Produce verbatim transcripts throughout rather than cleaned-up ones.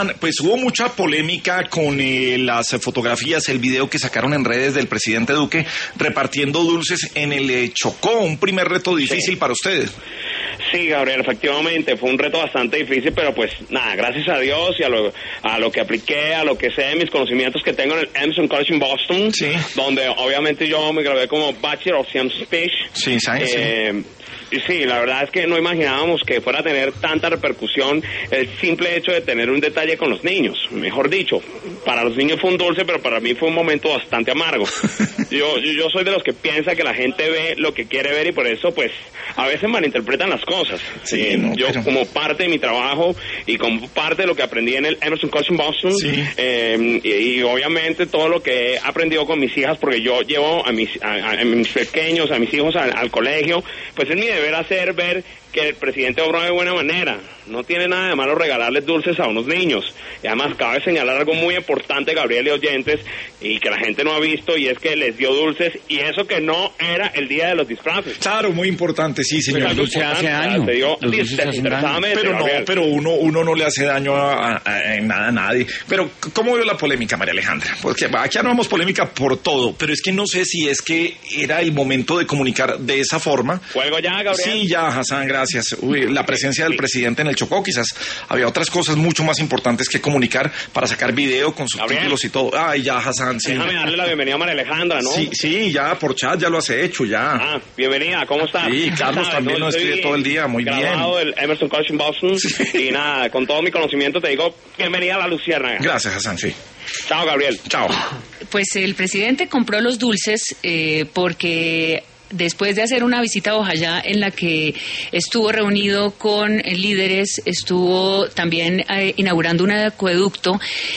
Pues hubo mucha polémica con eh, las fotografías, el video que sacaron en redes del presidente Duque repartiendo dulces en el eh, Chocó, un primer reto difícil sí. para ustedes. Sí, Gabriel, efectivamente, fue un reto bastante difícil, pero pues nada, gracias a Dios y a lo, a lo que apliqué, a lo que sé de mis conocimientos que tengo en el Emerson College en Boston, sí. donde obviamente yo me gradué como Bachelor of Science Speech. Sí, science, eh, sí. Y sí, la verdad es que no imaginábamos que fuera a tener tanta repercusión el simple hecho de tener un detalle con los niños. Mejor dicho, para los niños fue un dulce, pero para mí fue un momento bastante amargo. Yo, yo soy de los que piensa que la gente ve lo que quiere ver y por eso, pues, a veces malinterpretan las cosas. Sí, eh, no, yo, pero... como parte de mi trabajo y como parte de lo que aprendí en el Emerson College en Boston, sí. eh, y, y obviamente todo lo que he aprendido con mis hijas, porque yo llevo a mis, a, a mis pequeños, a mis hijos al, al colegio, pues es mi deber hacer ver que el presidente obró de buena manera. No tiene nada de malo regalarles dulces a unos niños. Y además cabe señalar algo muy importante, Gabriel y oyentes, y que la gente no ha visto, y es que les dio dulces, y eso que no era el día de los disfraces. Claro, muy importante, sí, señor. Pero dulce hace daño. Se dio desinteresadamente. Pero no, pero uno, uno no le hace daño a, a, a, a nada a nadie. Pero, ¿cómo vio la polémica, María Alejandra? Porque aquí armamos polémica por todo, pero es que no sé si es que era el momento de comunicar de esa forma. ¿Juego ya, Gabriel? Sí, ya, Hassan, gracias. Uy, la presencia del presidente en el Chocó, quizás había otras cosas mucho más importantes que comunicar para sacar video con subtítulos y todo. Ay, ya, Hassan, sí. Déjame darle la bienvenida a María Alejandra, ¿no? Sí, sí, ya, por chat ya lo has hecho, ya. Ah, bienvenida, ¿cómo estás? Sí, Carlos ¿sabes, también no? nos escribe todo el día, muy bien. Graduado del Emerson College en Boston, sí. Y nada, con todo mi conocimiento te digo, bienvenida a la Luciérnaga. Gracias, Hassan, sí. Chao, Gabriel. Chao. Pues el presidente compró los dulces eh, porque... después de hacer una visita a Bojayá en la que estuvo reunido con líderes, estuvo también eh, inaugurando un acueducto,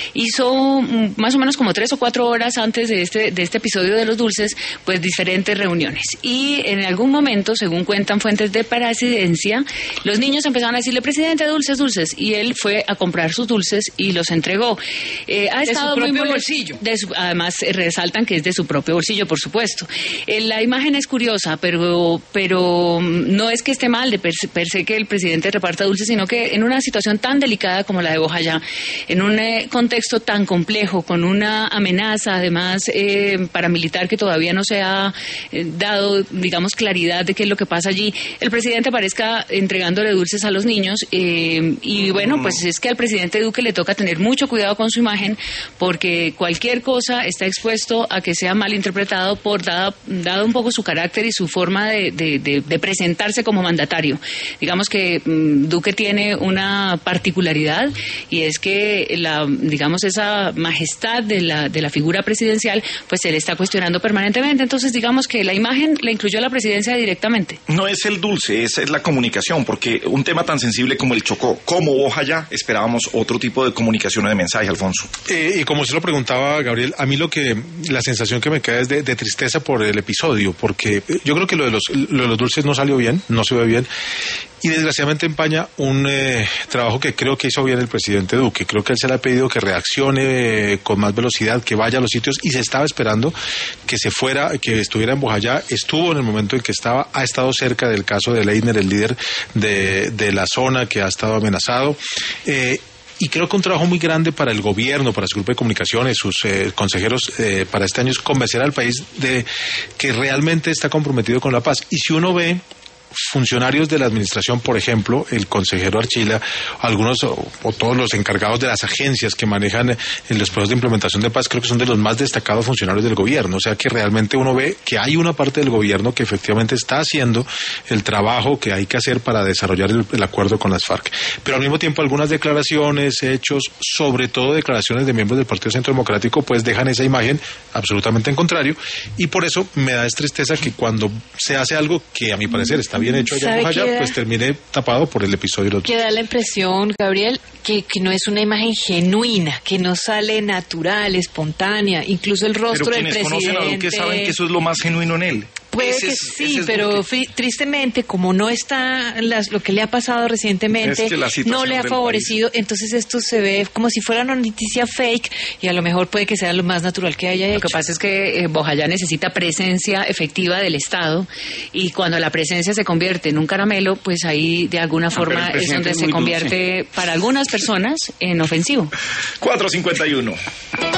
hizo más o menos como tres o cuatro horas antes de este, de este episodio de los dulces, pues diferentes reuniones. Y en algún momento, según cuentan fuentes de presidencia, los niños empezaron a decirle, presidente, dulces, dulces, y él fue a comprar sus dulces y los entregó. Eh, ha de estado su propio muy bolsillo. De su, además, resaltan que es de su propio bolsillo, por supuesto. Eh, la imagen es curiosa, pero pero no es que esté mal de per, per se que el presidente reparta dulces, sino que en una situación tan delicada como la de Bojayá, en un eh, contexto tan complejo, con una amenaza además eh, paramilitar que todavía no se ha eh, dado, digamos, claridad de qué es lo que pasa allí, el presidente aparezca entregándole dulces a los niños eh, y bueno, pues es que al presidente Duque le toca tener mucho cuidado con su imagen, porque cualquier cosa está expuesto a que sea mal interpretado por dado, dado un poco su carácter y su forma de, de, de, de presentarse como mandatario. Digamos que mmm, Duque tiene una particularidad, y es que la, digamos, esa majestad de la, de la figura presidencial, pues se le está cuestionando permanentemente. Entonces, digamos que la imagen la incluyó la presidencia directamente. No es el dulce, esa es la comunicación, porque un tema tan sensible como el Chocó, como Bojayá, esperábamos otro tipo de comunicación o de mensaje, Alfonso. Eh, y como se lo preguntaba Gabriel, a mí lo que, la sensación que me queda es de, de tristeza por el episodio, porque yo creo que lo de los, lo de los dulces no salió bien, no se ve bien, y desgraciadamente empaña un eh, trabajo que creo que hizo bien el presidente Duque. Creo que él se le ha pedido que reaccione eh, con más velocidad, que vaya a los sitios, y se estaba esperando que se fuera, que estuviera en Bojayá. Estuvo en el momento en que estaba, ha estado cerca del caso de Leitner, el líder de, de la zona que ha estado amenazado. Eh, Y creo que un trabajo muy grande para el gobierno, para su grupo de comunicaciones, sus eh, consejeros eh, para este año, es convencer al país de que realmente está comprometido con la paz. Y si uno ve funcionarios de la administración, por ejemplo, el consejero Archila, algunos o, o todos los encargados de las agencias que manejan eh, los procesos de implementación de paz, creo que son de los más destacados funcionarios del gobierno. O sea que realmente uno ve que hay una parte del gobierno que efectivamente está haciendo el trabajo que hay que hacer para desarrollar el, el acuerdo con las FARC. Pero al mismo tiempo algunas declaraciones, hechos, sobre todo declaraciones de miembros del Partido Centro Democrático, pues dejan esa imagen absolutamente en contrario, y por eso me da es tristeza que cuando se hace algo que a mi parecer está bien hecho allá en Bojayá, pues termine tapado por el episodio de los que da la impresión, Gabriel, que, que no es una imagen genuina, que no sale natural, espontánea, incluso el rostro del presidente. Pero quienes conocen a Duque saben que eso es lo más genuino en él. Puede Ese que es- sí, ese es pero Duque. fi- tristemente, como no está las, lo que le ha pasado recientemente, Es que la situación no le ha del favorecido, entonces esto se ve como si fuera una noticia fake y a lo mejor puede que sea lo más natural que haya Lo hecho. que pasa es que eh, Bojayá necesita presencia efectiva del Estado y cuando la presencia se convierte en un caramelo, pues ahí de alguna pero el forma es presidente donde es se muy convierte para algunas personas en ofensivo. cuatro cincuenta y uno.